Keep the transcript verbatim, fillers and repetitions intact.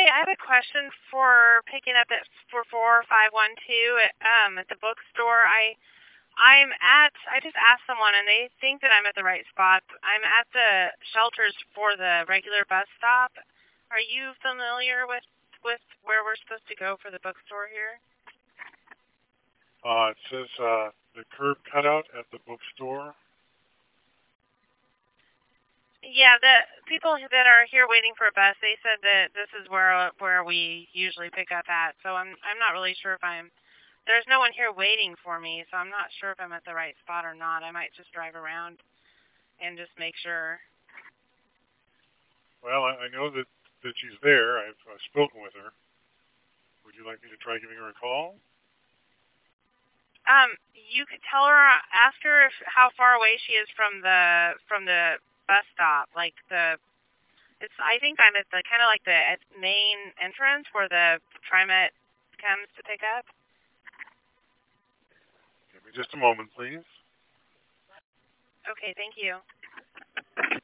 Hi, I have a question for picking up at for four five one two at um at the bookstore. I I'm at I just asked someone and they think that I'm at the right spot. I'm at the shelters for the regular bus stop. Are you familiar with with where we're supposed to go for the bookstore here? Uh, it says uh, the curb cutout at the bookstore. Yeah, the people that are here waiting for a bus, they said that this is where where we usually pick up at. So I'm I'm not really sure if I'm there's no one here waiting for me, so I'm not sure if I'm at the right spot or not. I might just drive around and just make sure. Well, I, I know that, that she's there. I've uh, spoken with her. Would you like me to try giving her a call? Um, you could tell her, ask her if, how far away she is from the from the bus stop. Like the, it's I think I'm at the kind of like the main entrance where the TriMet comes to pick up. Give me just a moment, please. Okay, thank you.